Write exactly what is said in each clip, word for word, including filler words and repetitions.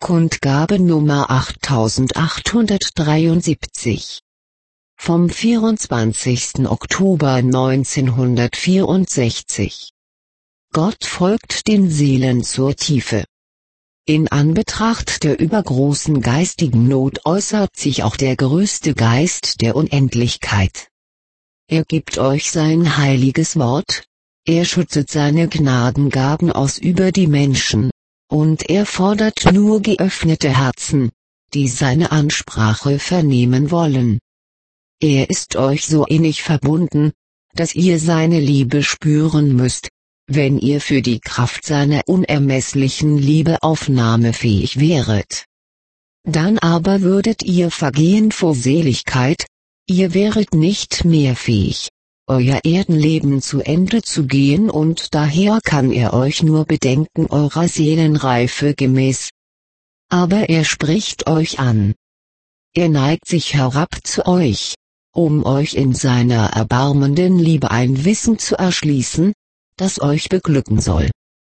Kundgabe Nummer achttausendachthundertdreiundsiebzig. Vom vierundzwanzigsten Oktober neunzehnhundertvierundsechzig. Gott folgt den Seelen zur Tiefe. In Anbetracht der übergroßen geistigen Not äußert sich auch der größte Geist der Unendlichkeit. Er gibt euch sein heiliges Wort, er schüttet seine Gnadengaben aus über die Menschen, und er fordert nur geöffnete Herzen, die seine Ansprache vernehmen wollen. Er ist euch so innig verbunden, dass ihr seine Liebe spüren müsst, wenn ihr für die Kraft seiner unermesslichen Liebe aufnahmefähig wäret. Dann aber würdet ihr vergehen vor Seligkeit, ihr wäret nicht mehr fähig, euer Erdenleben zu Ende zu gehen, und daher kann er euch nur bedenken eurer Seelenreife gemäß. Aber er spricht euch an. Er neigt sich herab zu euch, um euch in seiner erbarmenden Liebe ein Wissen zu erschließen, das euch beglücken soll.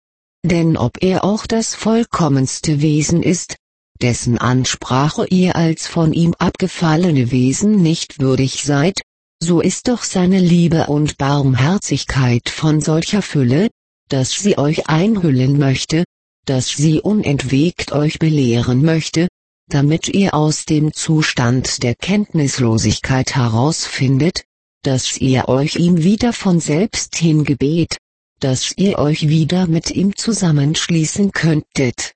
Denn ob er auch das vollkommenste Wesen ist, dessen Ansprache ihr als von ihm abgefallene Wesen nicht würdig seid, so ist doch seine Liebe und Barmherzigkeit von solcher Fülle, dass sie euch einhüllen möchte, dass sie unentwegt euch belehren möchte, damit ihr aus dem Zustand der Kenntnislosigkeit herausfindet, dass ihr euch ihm wieder von selbst hingebet, dass ihr euch wieder mit ihm zusammenschließen könntet.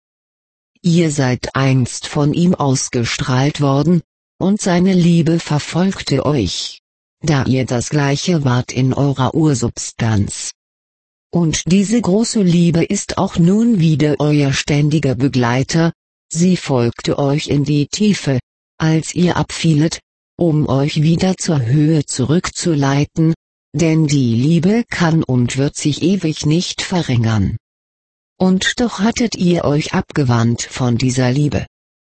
Ihr seid einst von ihm ausgestrahlt worden, und seine Liebe verfolgte euch, da ihr das Gleiche wart in eurer Ursubstanz. Und diese große Liebe ist auch nun wieder euer ständiger Begleiter, sie folgte euch in die Tiefe, als ihr abfielet, um euch wieder zur Höhe zurückzuleiten, denn die Liebe kann und wird sich ewig nicht verringern. Und doch hattet ihr euch abgewandt von dieser Liebe.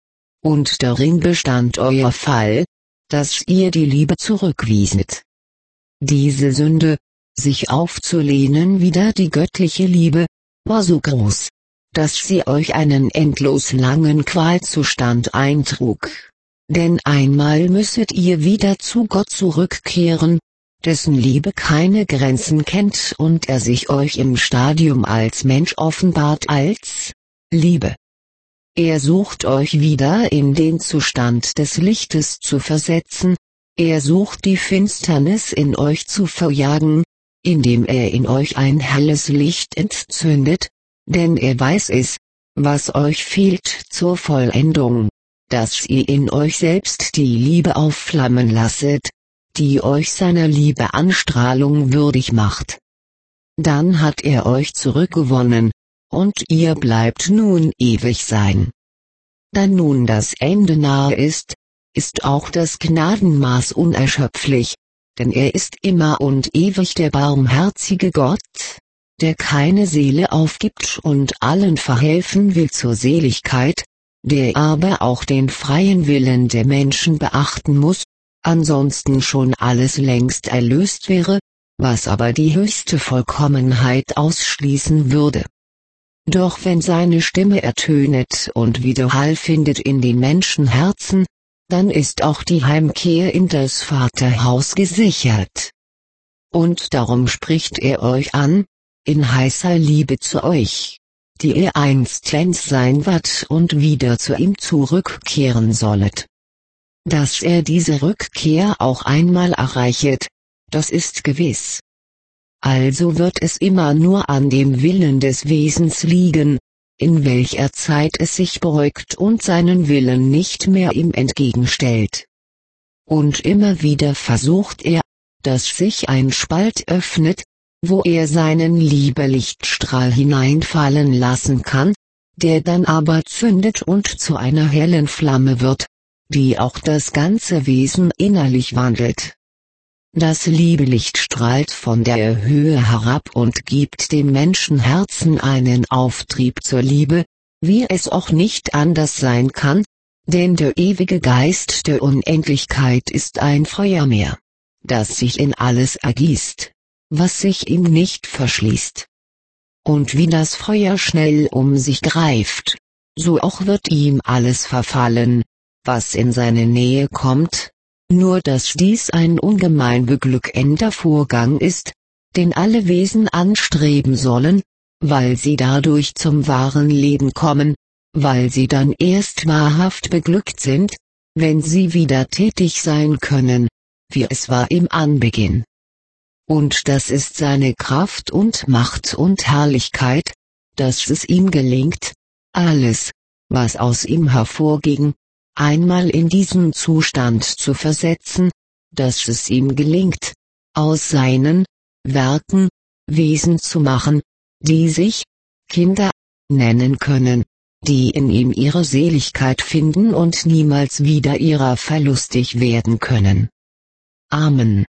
Und darin bestand euer Fall, dass ihr die Liebe zurückwieset. Diese Sünde, sich aufzulehnen wider die göttliche Liebe, war so groß, dass sie euch einen endlos langen Qualzustand eintrug. Denn einmal müsset ihr wieder zu Gott zurückkehren, dessen Liebe keine Grenzen kennt und er sich euch im Stadium als Mensch offenbart als Liebe. Er sucht euch wieder in den Zustand des Lichtes zu versetzen, er sucht die Finsternis in euch zu verjagen, indem er in euch ein helles Licht entzündet, denn er weiß es, was euch fehlt zur Vollendung, dass ihr in euch selbst die Liebe aufflammen lasset, die euch seiner Liebe Anstrahlung würdig macht. Dann hat er euch zurückgewonnen, und ihr bleibt nun ewig sein. Da nun das Ende nahe ist, ist auch das Gnadenmaß unerschöpflich, denn er ist immer und ewig der barmherzige Gott, der keine Seele aufgibt und allen verhelfen will zur Seligkeit, der aber auch den freien Willen der Menschen beachten muss, ansonsten schon alles längst erlöst wäre, was aber die höchste Vollkommenheit ausschließen würde. Doch wenn seine Stimme ertönet und Widerhall findet in den Menschenherzen, dann ist auch die Heimkehr in das Vaterhaus gesichert. Und darum spricht er euch an, in heißer Liebe zu euch, die ihr einstens sein wart und wieder zu ihm zurückkehren sollet. Dass er diese Rückkehr auch einmal erreichet, das ist gewiss. Also wird es immer nur an dem Willen des Wesens liegen, in welcher Zeit es sich beugt und seinen Willen nicht mehr ihm entgegenstellt. Und immer wieder versucht er, dass sich ein Spalt öffnet, wo er seinen Liebelichtstrahl hineinfallen lassen kann, der dann aber zündet und zu einer hellen Flamme wird, die auch das ganze Wesen innerlich wandelt. Das Liebelicht strahlt von der Höhe herab und gibt dem Menschenherzen einen Auftrieb zur Liebe, wie es auch nicht anders sein kann, denn der ewige Geist der Unendlichkeit ist ein Feuermeer, das sich in alles ergießt, was sich ihm nicht verschließt. Und wie das Feuer schnell um sich greift, so auch wird ihm alles verfallen, was in seine Nähe kommt, nur dass dies ein ungemein beglückender Vorgang ist, den alle Wesen anstreben sollen, weil sie dadurch zum wahren Leben kommen, weil sie dann erst wahrhaft beglückt sind, wenn sie wieder tätig sein können, wie es war im Anbeginn. Und das ist seine Kraft und Macht und Herrlichkeit, dass es ihm gelingt, alles, was aus ihm hervorging, einmal in diesen Zustand zu versetzen, dass es ihm gelingt, aus seinen Werken Wesen zu machen, die sich Kinder nennen können, die in ihm ihre Seligkeit finden und niemals wieder ihrer verlustig werden können. Amen.